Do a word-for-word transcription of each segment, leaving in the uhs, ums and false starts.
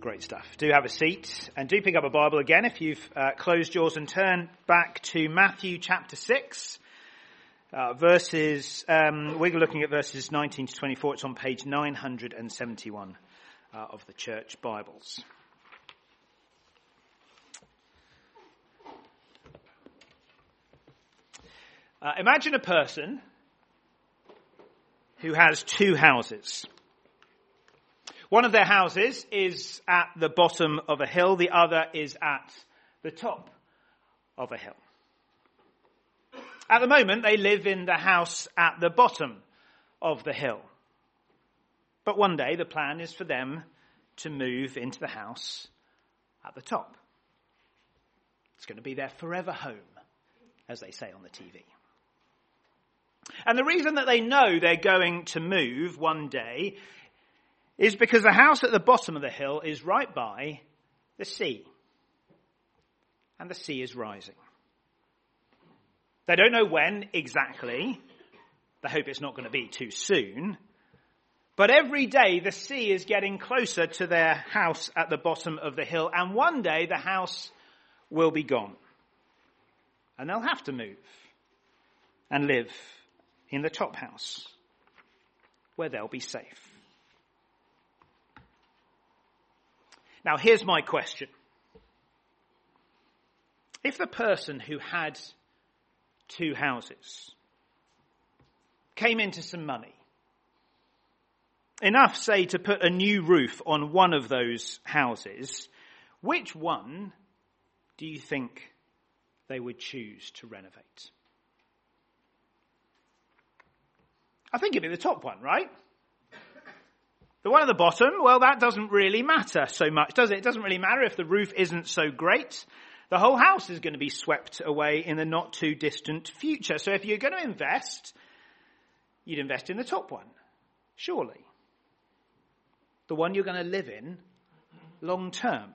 Great stuff. Do have a seat and do pick up a Bible again if you've uh, closed yours and turn back to Matthew chapter six. Uh, verses, um, we're looking at verses nineteen to twenty-four. It's on page nine hundred seventy-one uh, of the church Bibles. Uh, imagine a person who has two houses. One of their houses is at the bottom of a hill. The other is at the top of a hill. At the moment, they live in the house at the bottom of the hill. But one day, the plan is for them to move into the house at the top. It's going to be their forever home, as they say on the T V. And the reason that they know they're going to move one day is because the house at the bottom of the hill is right by the sea. And the sea is rising. They don't know when exactly. They hope it's not going to be too soon. But every day the sea is getting closer to their house at the bottom of the hill. And one day the house will be gone. And they'll have to move and live in the top house where they'll be safe. Now, here's my question. If the person who had two houses came into some money, enough, say, to put a new roof on one of those houses, which one do you think they would choose to renovate? I think it'd be the top one, right? The one at the bottom, well, that doesn't really matter so much, does it? It doesn't really matter if the roof isn't so great. The whole house is going to be swept away in the not too distant future. So if you're going to invest, you'd invest in the top one, surely. The one you're going to live in long term.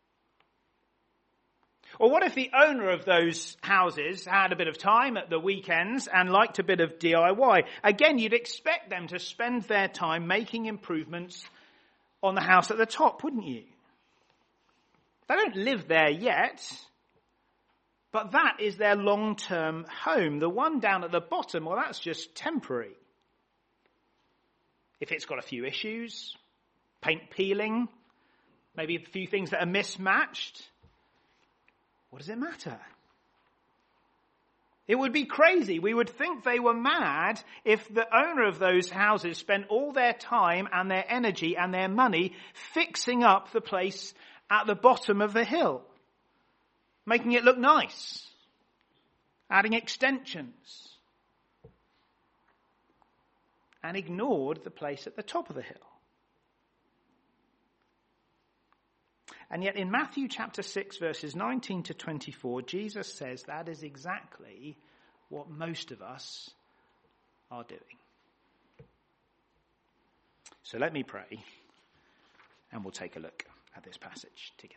Or what if the owner of those houses had a bit of time at the weekends and liked a bit of D I Y? Again, you'd expect them to spend their time making improvements on the house at the top, wouldn't you? They don't live there yet, but that is their long-term home. The one down at the bottom, well, that's just temporary. If it's got a few issues, paint peeling, maybe a few things that are mismatched, what does it matter? It would be crazy. We would think they were mad if the owner of those houses spent all their time and their energy and their money fixing up the place at the bottom of the hill, making it look nice, adding extensions, and ignored the place at the top of the hill. And yet in Matthew chapter six, verses nineteen to twenty-four, Jesus says that is exactly what most of us are doing. So let me pray, and we'll take a look at this passage together.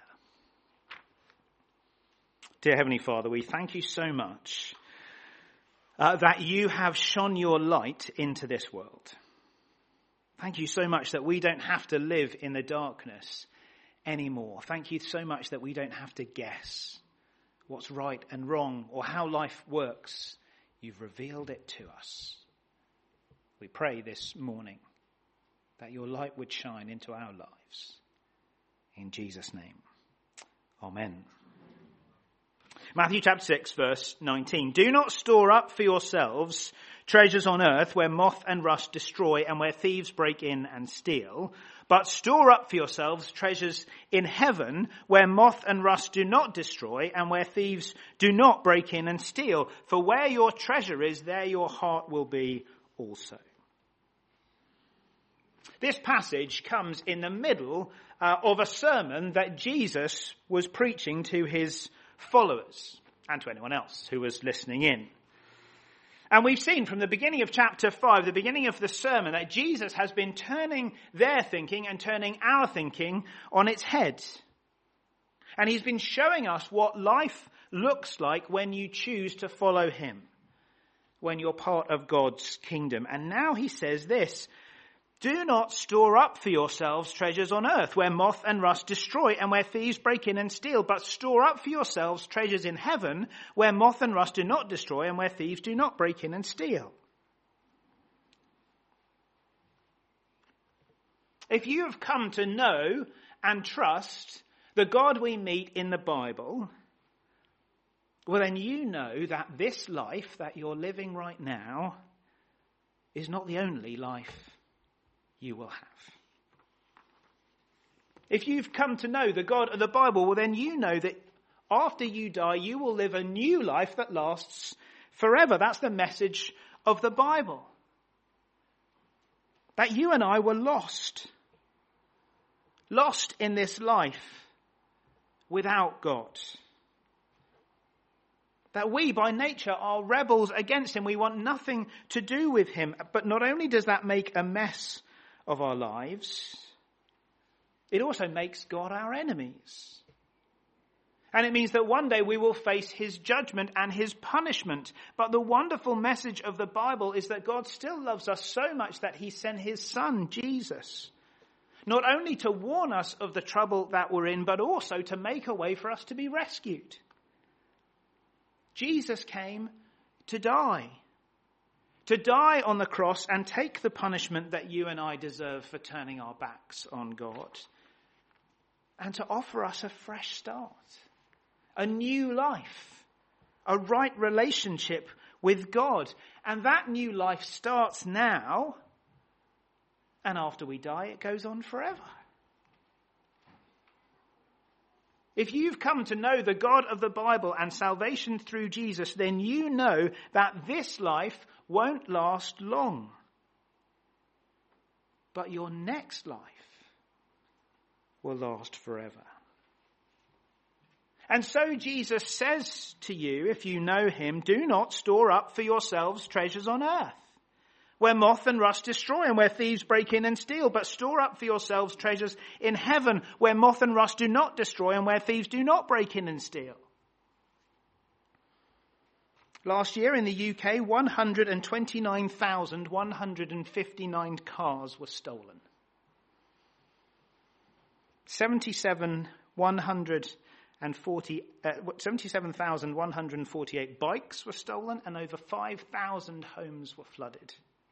Dear Heavenly Father, we thank you so much uh, that you have shone your light into this world. Thank you so much that we don't have to live in the darkness anymore. Thank you so much that we don't have to guess what's right and wrong or how life works. You've revealed it to us. We pray this morning that your light would shine into our lives. In Jesus' name, amen. Matthew chapter six, verse nineteen. Do not store up for yourselves treasures on earth where moth and rust destroy and where thieves break in and steal. But store up for yourselves treasures in heaven where moth and rust do not destroy and where thieves do not break in and steal. For where your treasure is, there your heart will be also. This passage comes in the middle uh, of a sermon that Jesus was preaching to his followers and to anyone else who was listening in. And we've seen from the beginning of chapter five, the beginning of the sermon, that Jesus has been turning their thinking and turning our thinking on its head. And he's been showing us what life looks like when you choose to follow him, when you're part of God's kingdom. And now he says this, Do not store up for yourselves treasures on earth, where moth and rust destroy and where thieves break in and steal, but store up for yourselves treasures in heaven, where moth and rust do not destroy and where thieves do not break in and steal. If you have come to know and trust the God we meet in the Bible, well, then you know that this life that you're living right now is not the only life you will have. If you've come to know the God of the Bible, well, then you know that after you die, you will live a new life that lasts forever. That's the message of the Bible. That you and I were lost. Lost in this life without God. That we, by nature, are rebels against him. We want nothing to do with him. But not only does that make a mess of our lives, it also makes God our enemies. And it means that one day we will face his judgment and his punishment. But the wonderful message of the Bible is that God still loves us so much that he sent his son, Jesus, not only to warn us of the trouble that we're in, but also to make a way for us to be rescued. Jesus came to die. To die on the cross and take the punishment that you and I deserve for turning our backs on God. And to offer us a fresh start. A new life. A right relationship with God. And that new life starts now. And after we die, it goes on forever. If you've come to know the God of the Bible and salvation through Jesus, then you know that this life won't last long. But your next life will last forever. And so Jesus says to you, if you know him, do not store up for yourselves treasures on earth, where moth and rust destroy and where thieves break in and steal, but store up for yourselves treasures in heaven, where moth and rust do not destroy and where thieves do not break in and steal. Last year in the U K, one hundred twenty-nine thousand one hundred fifty-nine cars were stolen. seventy-seven thousand one hundred forty-eight bikes were stolen and over five thousand homes were flooded.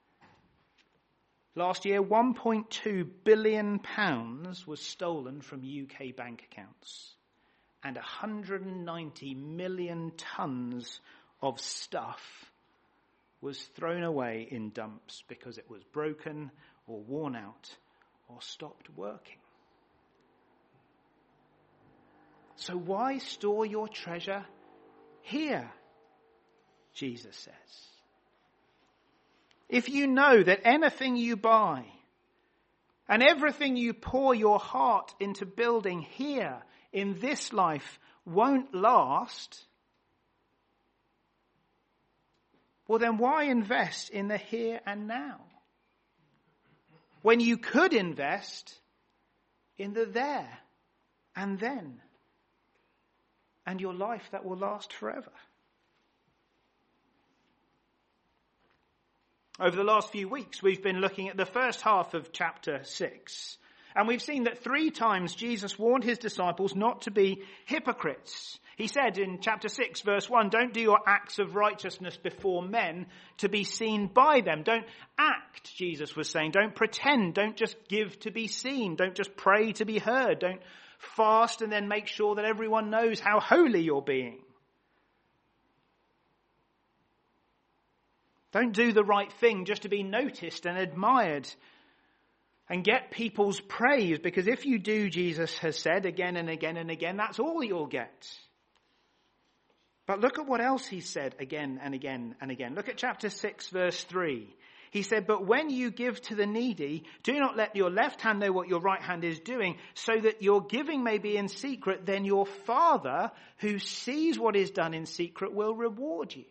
Last year, one point two billion pounds was stolen from U K bank accounts and one hundred ninety million tonnes of stuff was thrown away in dumps because it was broken or worn out or stopped working. So why store your treasure here? Jesus says. If you know that anything you buy and everything you pour your heart into building here in this life won't last, well then why invest in the here and now? When you could invest in the there and then and your life that will last forever. Over the last few weeks, we've been looking at the first half of chapter six. And we've seen that three times Jesus warned his disciples not to be hypocrites. He said in chapter six, verse one, don't do your acts of righteousness before men to be seen by them. Don't act, Jesus was saying. Don't pretend. Don't just give to be seen. Don't just pray to be heard. Don't fast and then make sure that everyone knows how holy you're being. Don't do the right thing just to be noticed and admired and get people's praise, because if you do, Jesus has said again and again and again, that's all you'll get. But look at what else he said again and again and again. Look at chapter six, verse three. He said, but when you give to the needy, do not let your left hand know what your right hand is doing, so that your giving may be in secret. Then your Father, who sees what is done in secret, will reward you.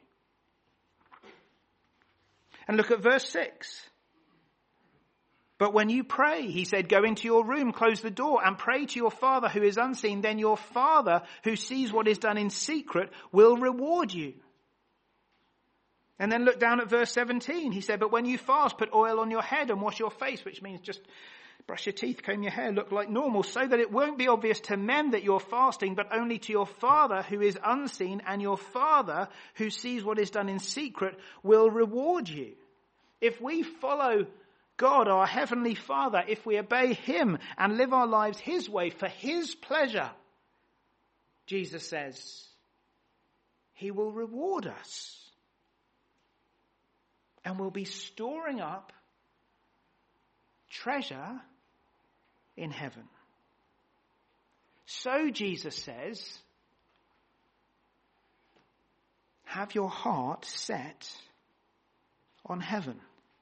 And look at verse six. But when you pray, he said, go into your room, close the door, and pray to your Father who is unseen. Then your Father, who sees what is done in secret, will reward you. And then look down at verse seventeen. He said, but when you fast, put oil on your head and wash your face, which means just brush your teeth, comb your hair, look like normal, so that it won't be obvious to men that you're fasting, but only to your Father who is unseen, and your Father who sees what is done in secret will reward you. If we follow God, our Heavenly Father, if we obey him and live our lives his way for his pleasure, Jesus says, he will reward us. And we'll be storing up treasure in heaven. So Jesus says, have your heart set on heaven.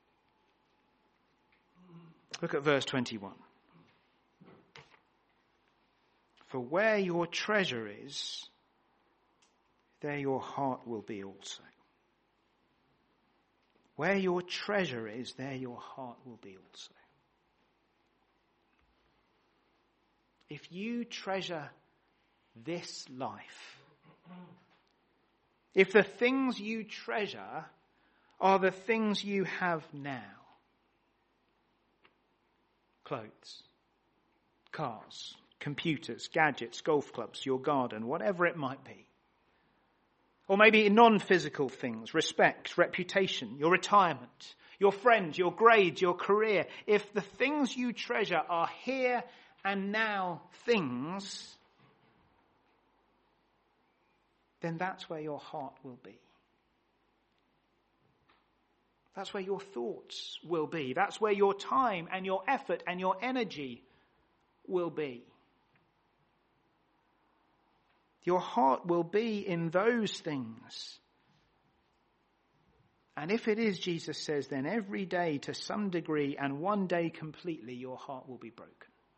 Look at verse twenty-one. For where your treasure is, there your heart will be also. Where your treasure is, there your heart will be also. If you treasure this life, if the things you treasure are the things you have now, clothes, cars, computers, gadgets, golf clubs, your garden, whatever it might be, or maybe non-physical things, respect, reputation, your retirement, your friends, your grades, your career. If the things you treasure are here and now things, then that's where your heart will be. That's where your thoughts will be. That's where your time and your effort and your energy will be. Your heart will be in those things. And if it is, Jesus says, then every day to some degree and one day completely, your heart will be broken.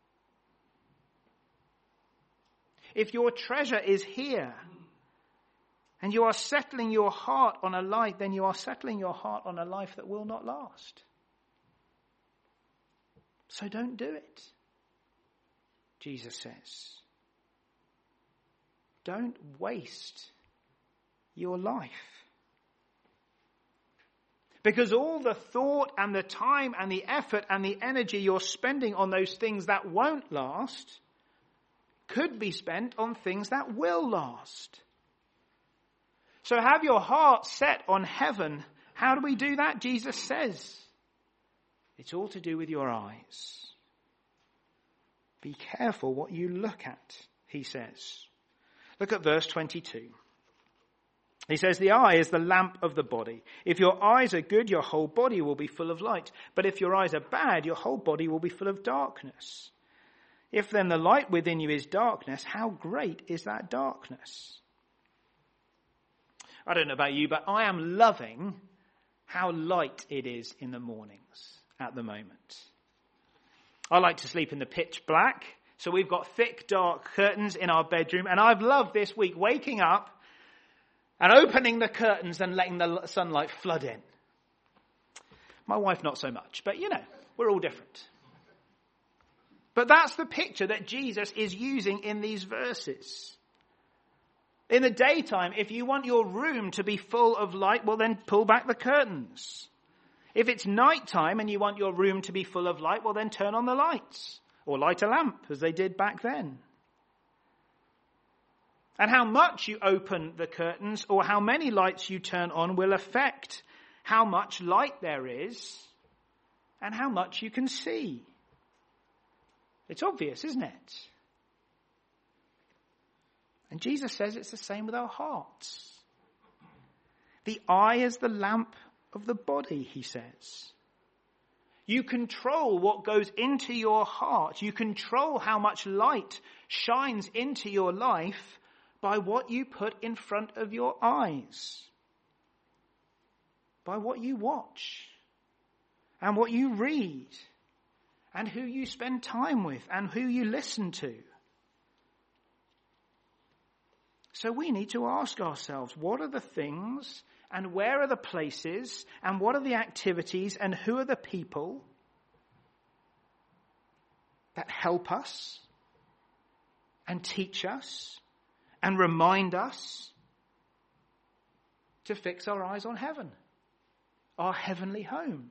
If your treasure is here and you are settling your heart on a life, then you are settling your heart on a life that will not last. So don't do it, Jesus says. Don't waste your life. Because all the thought and the time and the effort and the energy you're spending on those things that won't last could be spent on things that will last. So have your heart set on heaven. How do we do that? Jesus says, it's all to do with your eyes. Be careful what you look at, he says. Look at verse twenty-two. He says, the eye is the lamp of the body. If your eyes are good, your whole body will be full of light. But if your eyes are bad, your whole body will be full of darkness. If then the light within you is darkness, how great is that darkness? I don't know about you, but I am loving how light it is in the mornings at the moment. I like to sleep in the pitch black, so we've got thick, dark curtains in our bedroom, and I've loved this week waking up and opening the curtains and letting the sunlight flood in. My wife not so much, but you know, we're all different. But that's the picture that Jesus is using in these verses. In the daytime, if you want your room to be full of light, well then pull back the curtains. If it's nighttime and you want your room to be full of light, well then turn on the lights. Or light a lamp, as they did back then. And how much you open the curtains or how many lights you turn on will affect how much light there is and how much you can see. It's obvious, isn't it? And Jesus says it's the same with our hearts. The eye is the lamp of the body, he says. You control what goes into your heart. You control how much light shines into your life by what you put in front of your eyes. By what you watch and what you read and who you spend time with and who you listen to. So we need to ask ourselves, what are the things and where are the places and what are the activities and who are the people that help us and teach us and remind us to fix our eyes on heaven our heavenly home?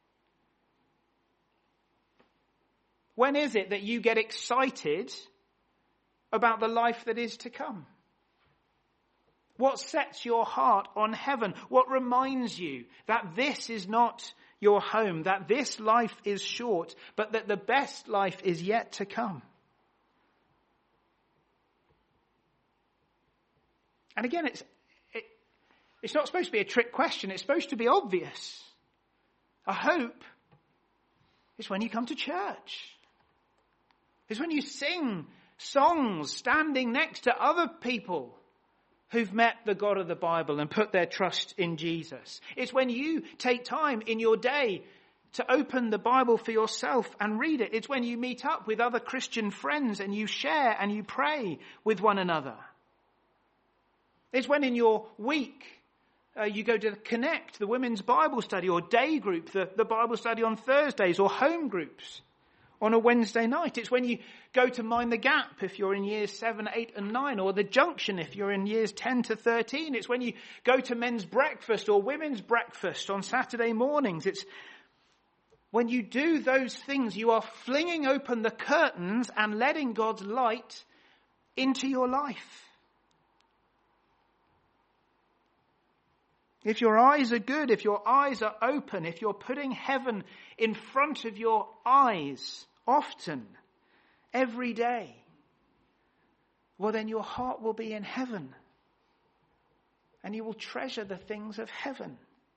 When is it that you get excited about the life that is to come? What sets your heart on heaven? What reminds you that this is not your home, that this life is short, but that the best life is yet to come? And again, it's it, it's not supposed to be a trick question. It's supposed to be obvious. A hope is when you come to church. It's when you sing songs standing next to other people who've met the God of the Bible and put their trust in Jesus. It's when you take time in your day to open the Bible for yourself and read it. It's when you meet up with other Christian friends and you share and you pray with one another. It's when in your week uh, you go to Connect, the women's Bible study, or day group, the, the Bible study on Thursdays, or home groups on a Wednesday night. It's when you go to Mind the Gap if you're in years seven, eight and nine, or the Junction if you're in years ten to thirteen. It's when you go to men's breakfast or women's breakfast on Saturday mornings. It's when you do those things, you are flinging open the curtains and letting God's light into your life. If your eyes are good, if your eyes are open, if you're putting heaven in front of your eyes often, every day, well then your heart will be in heaven and you will treasure the things of heaven.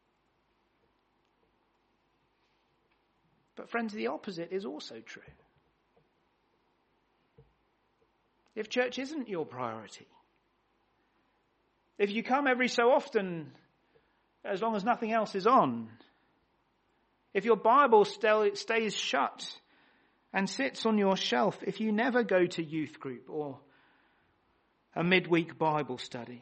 But friends, the opposite is also true. If church isn't your priority, if you come every so often as long as nothing else is on, if your Bible stays shut and sits on your shelf, if you never go to youth group or a midweek Bible study,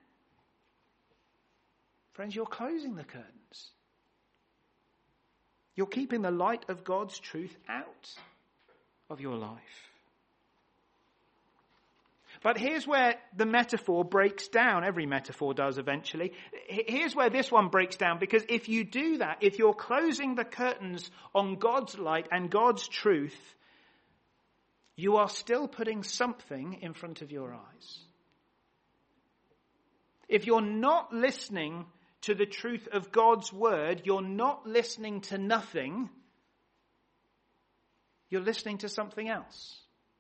friends, you're closing the curtains. You're keeping the light of God's truth out of your life. But here's where the metaphor breaks down. Every metaphor does eventually. Here's where this one breaks down, because if you do that, if you're closing the curtains on God's light and God's truth, you are still putting something in front of your eyes. If you're not listening to the truth of God's word, you're not listening to nothing. You're listening to something else.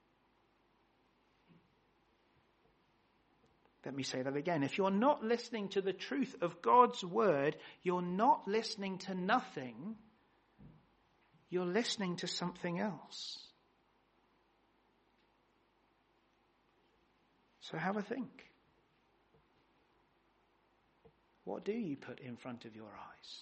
Let me say that again. If you're not listening to the truth of God's word, you're not listening to nothing. You're listening to something else. So have a think. What do you put in front of your eyes?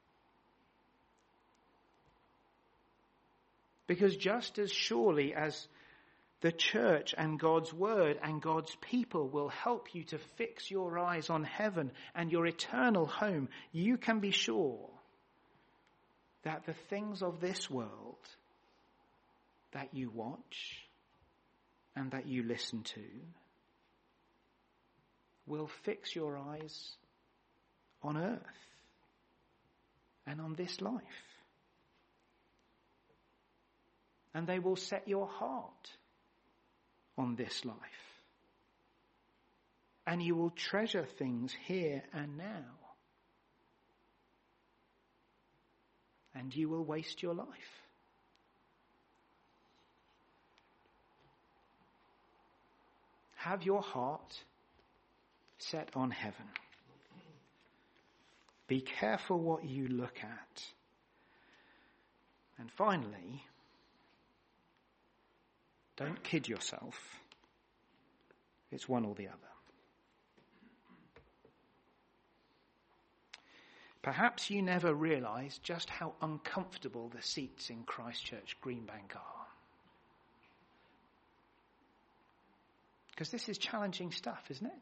Because just as surely as the church and God's word and God's people will help you to fix your eyes on heaven and your eternal home, you can be sure that the things of this world that you watch and that you listen to will fix your eyes on earth and on this life. And they will set your heart on this life. And you will treasure things here and now. And you will waste your life. Have your heart set on heaven. Be careful what you look at. And finally, don't kid yourself. It's one or the other. Perhaps you never realised just how uncomfortable the seats in Christchurch Greenbank are. Because this is challenging stuff, isn't it?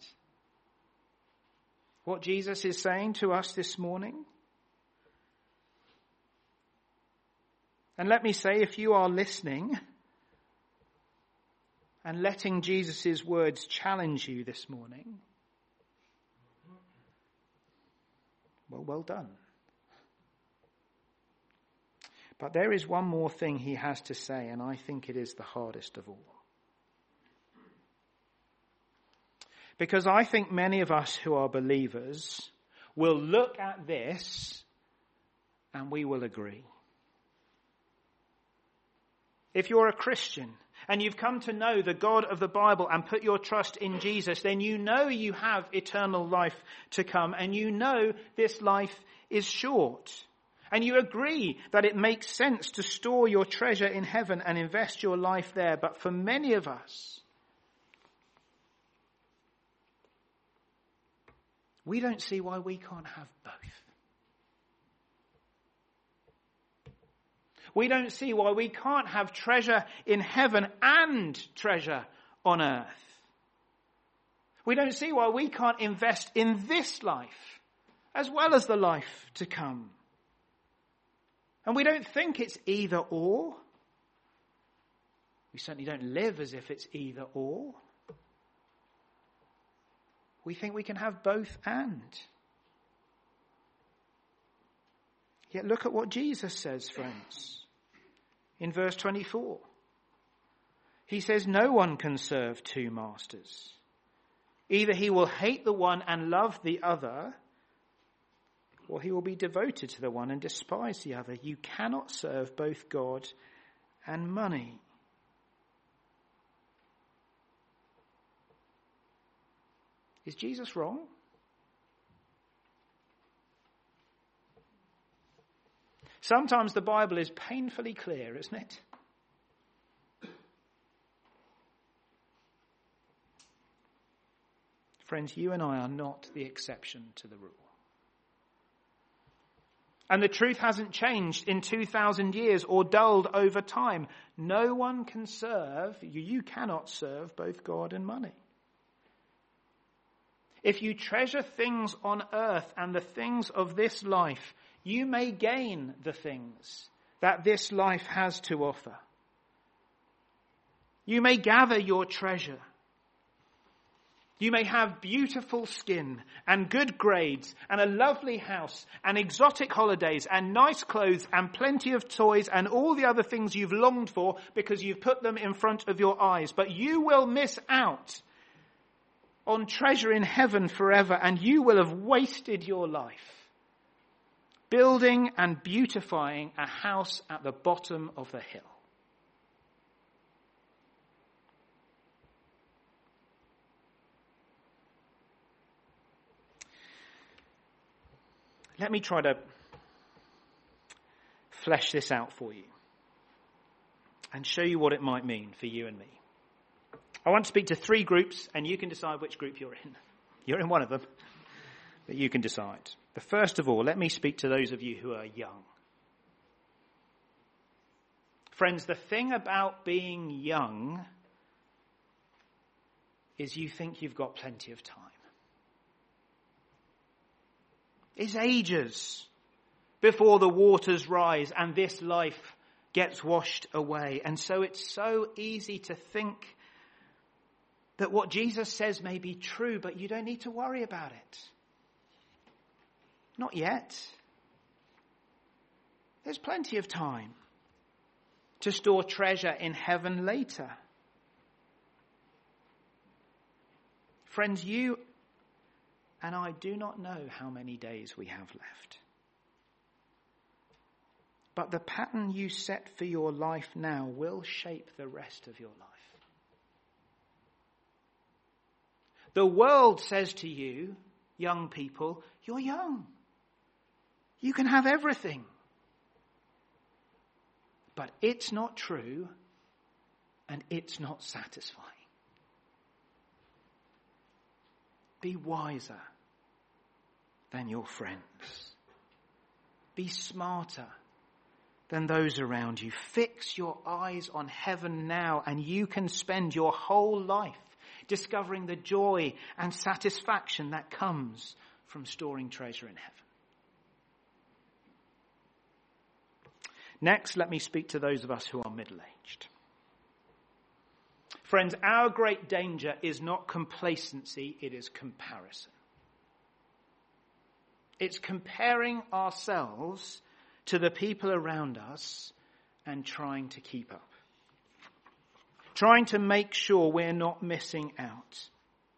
What Jesus is saying to us this morning. And let me say, if you are listening and letting Jesus' words challenge you this morning, well, well done. But there is one more thing he has to say, and I think it is the hardest of all. Because I think many of us who are believers will look at this and we will agree. If you're a Christian and you've come to know the God of the Bible and put your trust in Jesus, then you know you have eternal life to come, and you know this life is short. And you agree that it makes sense to store your treasure in heaven and invest your life there. But for many of us, we don't see why we can't have both. We don't see why we can't have treasure in heaven and treasure on earth. We don't see why we can't invest in this life as well as the life to come. And we don't think it's either or. We certainly don't live as if it's either or. We think we can have both and. Yet look at what Jesus says, friends, in verse twenty-four. He says, no one can serve two masters. Either he will hate the one and love the other, or he will be devoted to the one and despise the other. You cannot serve both God and money. Is Jesus wrong? Sometimes the Bible is painfully clear, isn't it? Friends, you and I are not the exception to the rule. And the truth hasn't changed in two thousand years or dulled over time. No one can serve, you, you cannot serve both God and money. If you treasure things on earth and the things of this life, you may gain the things that this life has to offer. You may gather your treasure. You may have beautiful skin and good grades and a lovely house and exotic holidays and nice clothes and plenty of toys and all the other things you've longed for because you've put them in front of your eyes. But you will miss out on treasure in heaven forever, and you will have wasted your life building and beautifying a house at the bottom of the hill. Let me try to flesh this out for you and show you what it might mean for you and me. I want to speak to three groups, and you can decide which group you're in. You're in one of them, but you can decide. But first of all, let me speak to those of you who are young. Friends, the thing about being young is you think you've got plenty of time. It's ages before the waters rise and this life gets washed away. And so it's so easy to think that what Jesus says may be true, but you don't need to worry about it. Not yet. There's plenty of time to store treasure in heaven later. Friends, you and I do not know how many days we have left. But the pattern you set for your life now will shape the rest of your life. The world says to you, young people, you're young. You can have everything. But it's not true, and it's not satisfying. Be wiser than your friends. Be smarter than those around you. Fix your eyes on heaven now, and you can spend your whole life discovering the joy and satisfaction that comes from storing treasure in heaven. Next, let me speak to those of us who are middle-aged. Friends, our great danger is not complacency, it is comparison. It's comparing ourselves to the people around us and trying to keep up. Trying to make sure we're not missing out.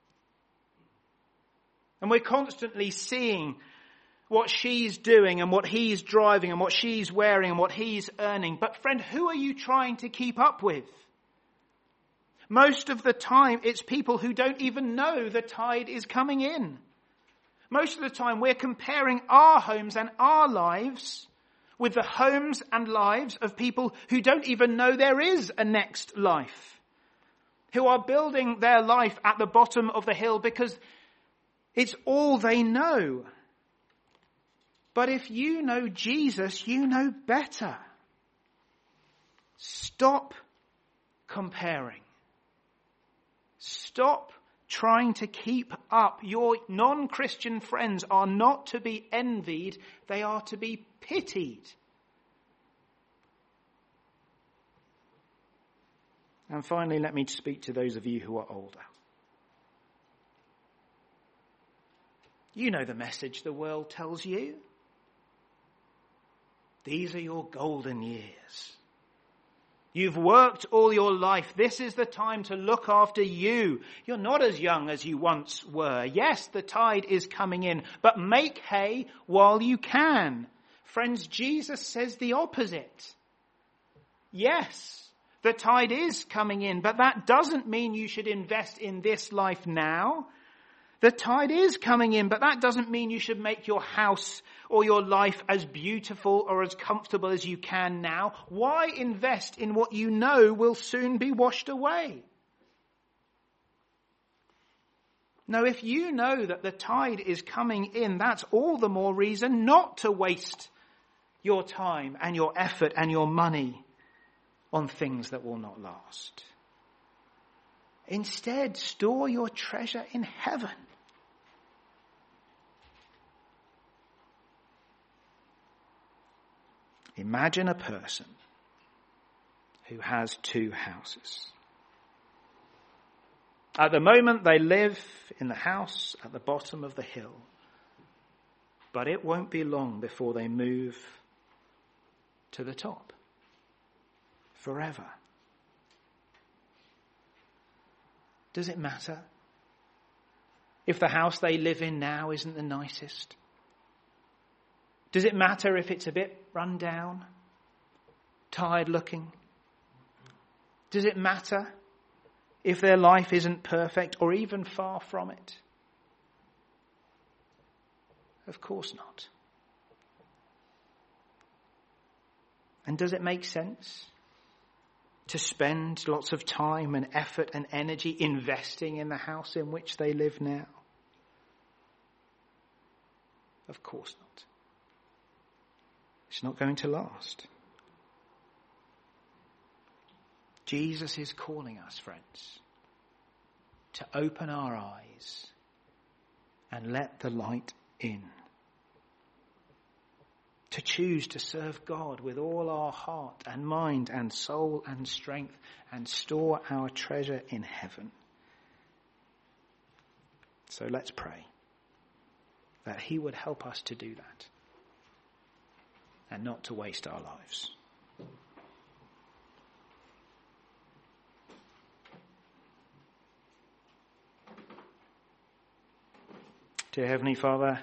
And we're constantly seeing what she's doing and what he's driving and what she's wearing and what he's earning. But friend, who are you trying to keep up with? Most of the time, it's people who don't even know the tide is coming in. Most of the time, we're comparing our homes and our lives with the homes and lives of people who don't even know there is a next life, who are building their life at the bottom of the hill because it's all they know. But if you know Jesus, you know better. Stop comparing. Stop trying to keep up. Your non-Christian friends are not to be envied, they are to be pitied. And finally, let me speak to those of you who are older. You know the message the world tells you. These are your golden years. You've worked all your life. This is the time to look after you. You're not as young as you once were. Yes, the tide is coming in, but make hay while you can. Friends, Jesus says the opposite. Yes, the tide is coming in, but that doesn't mean you should invest in this life now. The tide is coming in, but that doesn't mean you should make your house or your life as beautiful or as comfortable as you can now. Why invest in what you know will soon be washed away? No, if you know that the tide is coming in, that's all the more reason not to waste your time and your effort and your money on things that will not last. Instead, store your treasure in heaven. Imagine a person who has two houses. At the moment, they live in the house at the bottom of the hill. But it won't be long before they move to the top. Forever. Does it matter if the house they live in now isn't the nicest? Does it matter if it's a bit run down, tired looking? Does it matter if their life isn't perfect or even far from it? Of course not. And does it make sense to spend lots of time and effort and energy investing in the house in which they live now? Of course not. It's not going to last. Jesus is calling us, friends, to open our eyes and let the light in. To choose to serve God with all our heart and mind and soul and strength and store our treasure in heaven. So let's pray that he would help us to do that and not to waste our lives. Dear Heavenly Father,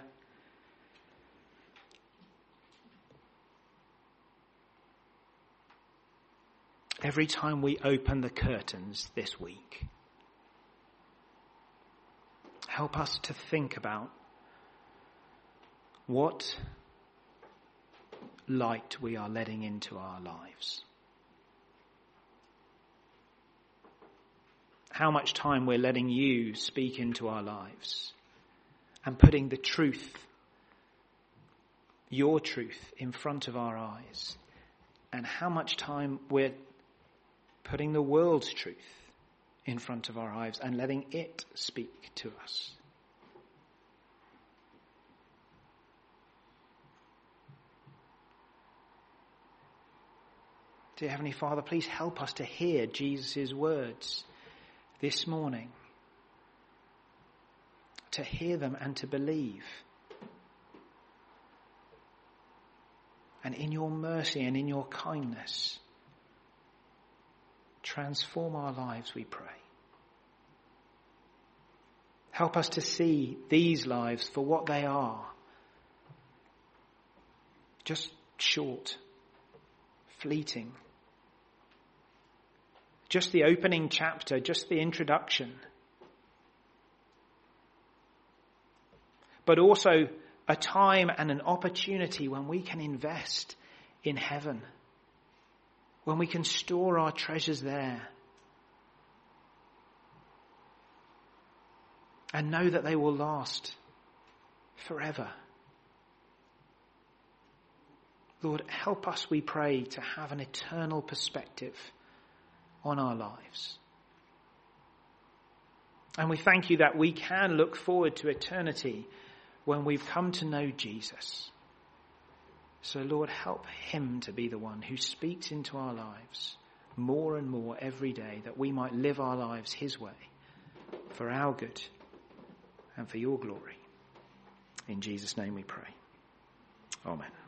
every time we open the curtains this week, help us to think about what light we are letting into our lives. How much time we're letting you speak into our lives and putting the truth, your truth, in front of our eyes. And how much time we're putting the world's truth in front of our eyes and letting it speak to us. Dear Heavenly Father, please help us to hear Jesus' words this morning. To hear them and to believe. and in your mercy and in your kindness, transform our lives, we pray. Help us to see these lives for what they are. Just short, fleeting. Just the opening chapter, just the introduction. But also a time and an opportunity when we can invest in heaven, when we can store our treasures there and know that they will last forever. Lord, help us, we pray, to have an eternal perspective on our lives. And we thank you that we can look forward to eternity when we've come to know Jesus. So Lord, help him to be the one who speaks into our lives more and more every day, that we might live our lives his way for our good and for your glory. In Jesus' name we pray. Amen.